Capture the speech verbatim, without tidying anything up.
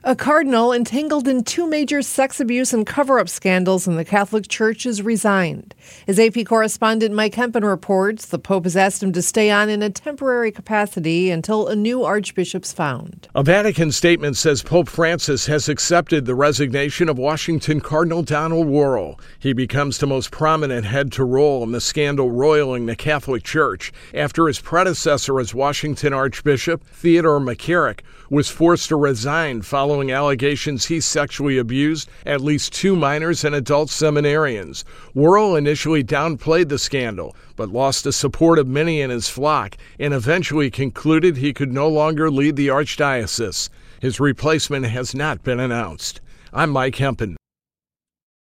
A cardinal entangled in two major sex abuse and cover-up scandals in the Catholic Church is resigned. As A P correspondent Mike Hempen reports, the Pope has asked him to stay on in a temporary capacity until a new archbishop's found. A Vatican statement says Pope Francis has accepted the resignation of Washington Cardinal Donald Wuerl. He becomes the most prominent head to roll in the scandal roiling the Catholic Church after his predecessor as Washington Archbishop, Theodore McCarrick, was forced to resign following allegations he sexually abused at least two minors and adult seminarians. Wuerl initially downplayed the scandal, but lost the support of many in his flock and eventually concluded he could no longer lead the archdiocese. His replacement has not been announced. I'm Mike Hempen.